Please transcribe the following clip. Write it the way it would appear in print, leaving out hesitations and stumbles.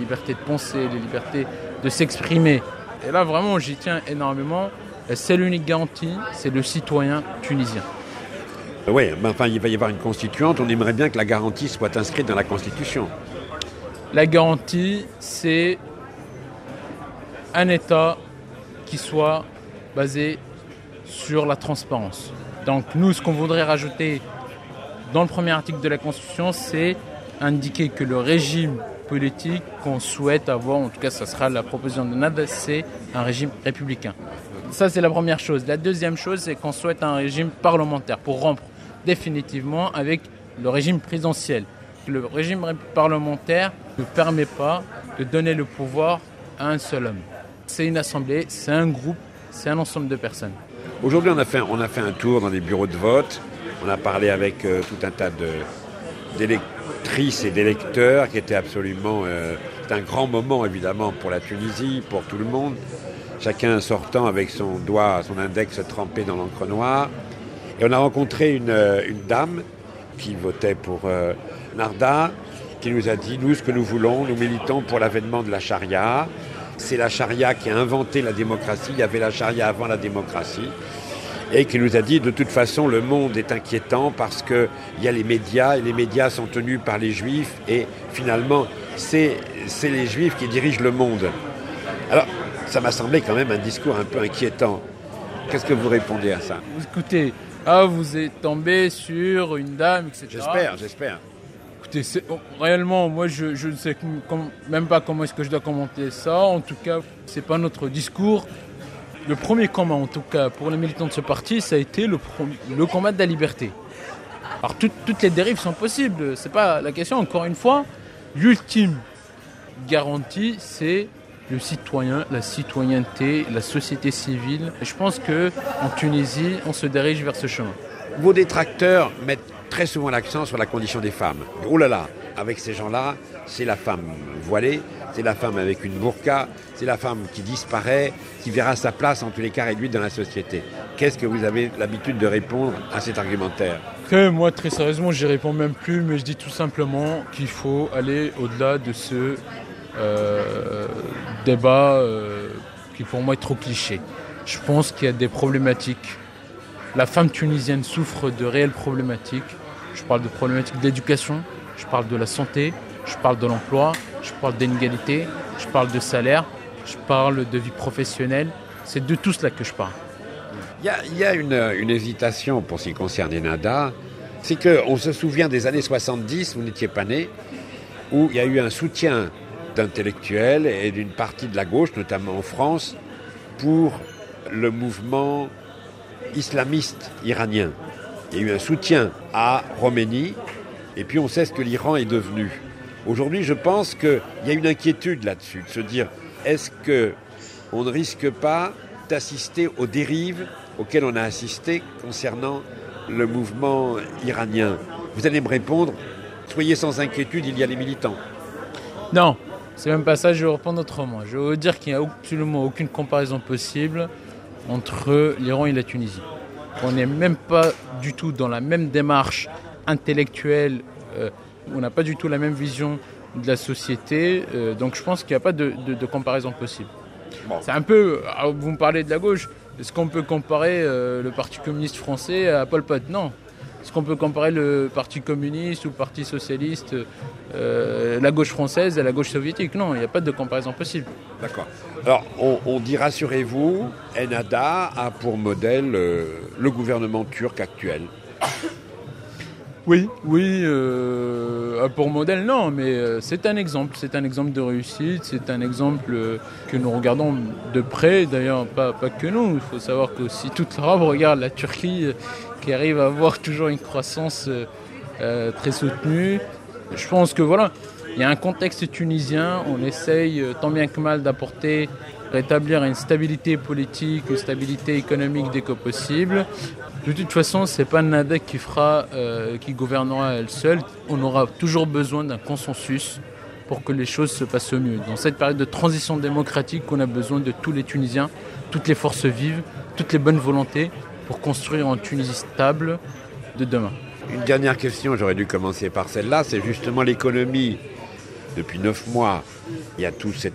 libertés de penser, les libertés de s'exprimer. Et là, vraiment, j'y tiens énormément. C'est l'unique garantie, c'est le citoyen tunisien. Oui, mais enfin, il va y avoir une constituante. On aimerait bien que la garantie soit inscrite dans la Constitution. La garantie, c'est un État qui soit basé sur la transparence. Donc nous, ce qu'on voudrait rajouter dans le premier article de la Constitution, c'est indiquer que le régime politique qu'on souhaite avoir, en tout cas ça sera la proposition de NAD, c'est un régime républicain. Ça, c'est la première chose. La deuxième chose, c'est qu'on souhaite un régime parlementaire pour rompre définitivement avec le régime présidentiel. Le régime parlementaire ne permet pas de donner le pouvoir à un seul homme. C'est une assemblée, c'est un groupe, c'est un ensemble de personnes. Aujourd'hui, on a fait un tour dans des bureaux de vote. On a parlé avec tout un tas d'électrices et d'électeurs qui étaient absolument... c'est un grand moment, évidemment, pour la Tunisie, pour tout le monde. Chacun sortant avec son doigt, son index trempé dans l'encre noire. Et on a rencontré une dame qui votait pour Narda, qui nous a dit, nous, ce que nous voulons, nous militons pour l'avènement de la charia. C'est la charia qui a inventé la démocratie. Il y avait la charia avant la démocratie. Et qui nous a dit, de toute façon, le monde est inquiétant parce qu'il y a les médias, et les médias sont tenus par les juifs. Et finalement, c'est les juifs qui dirigent le monde. Alors, ça m'a semblé quand même un discours un peu inquiétant. Qu'est-ce que vous répondez à ça ? Écoutez, vous êtes tombé sur une dame, etc. J'espère. Écoutez, réellement, moi, je ne sais même pas comment est-ce que je dois commenter ça. En tout cas, c'est pas notre discours. Le premier combat, en tout cas, pour les militants de ce parti, ça a été le combat de la liberté. Alors, toutes les dérives sont possibles. C'est pas la question. Encore une fois, l'ultime garantie, c'est le citoyen, la citoyenneté, la société civile. Et je pense qu'en Tunisie, on se dirige vers ce chemin. Vos détracteurs mettent très souvent l'accent sur la condition des femmes. Oh là là, avec ces gens-là, c'est la femme voilée, c'est la femme avec une burqa, c'est la femme qui disparaît, qui verra sa place en tous les cas réduite dans la société. Qu'est-ce que vous avez l'habitude de répondre à cet argumentaire ? Moi, très sérieusement, je n'y réponds même plus, mais je dis tout simplement qu'il faut aller au-delà de ce débat qui pour moi est trop cliché. Je pense qu'il y a des problématiques. La femme tunisienne souffre de réelles problématiques. Je parle de problématiques d'éducation, je parle de la santé, je parle de l'emploi, je parle d'inégalité, je parle de salaire, je parle de vie professionnelle. C'est de tout cela que je parle. Il y a une hésitation pour ce qui concerne Ennahda. C'est qu'on se souvient des années 70, vous n'étiez pas né, où il y a eu un soutien d'intellectuels et d'une partie de la gauche, notamment en France, pour le mouvement islamiste iranien. Il y a eu un soutien à Khomeini, et puis on sait ce que l'Iran est devenu. Aujourd'hui, je pense qu'il y a une inquiétude là-dessus, de se dire, est-ce qu'on ne risque pas d'assister aux dérives auxquelles on a assisté concernant le mouvement iranien ? Vous allez me répondre, soyez sans inquiétude, il y a les militants. Non, c'est même pas ça, je vais répondre autrement. Je vais vous dire qu'il n'y a absolument aucune comparaison possible entre l'Iran et la Tunisie. On n'est même pas du tout dans la même démarche intellectuelle, on n'a pas du tout la même vision de la société, donc je pense qu'il n'y a pas de comparaison possible. Bon. C'est un peu, vous me parlez de la gauche, est-ce qu'on peut comparer le Parti communiste français à Pol Pot ? Non. Est-ce qu'on peut comparer le Parti communiste ou le Parti socialiste, la gauche française à la gauche soviétique ? Non, il n'y a pas de comparaison possible. D'accord. Alors, on dit, rassurez-vous, Ennahda a pour modèle le gouvernement turc actuel. Oui, pour modèle, non, mais c'est un exemple de réussite, c'est un exemple que nous regardons de près, d'ailleurs pas que nous, il faut savoir qu'aussi toute l'Europe regarde la Turquie qui arrive à avoir toujours une croissance très soutenue. Je pense que voilà, il y a un contexte tunisien, on essaye tant bien que mal rétablir une stabilité politique, une stabilité économique dès que possible. De toute façon, c'est pas Ennahda qui gouvernera elle seule. On aura toujours besoin d'un consensus pour que les choses se passent au mieux. Dans cette période de transition démocratique, on a besoin de tous les Tunisiens, toutes les forces vives, toutes les bonnes volontés pour construire une Tunisie stable de demain. Une dernière question, j'aurais dû commencer par celle-là, c'est justement l'économie depuis 9 mois, il y a toute cette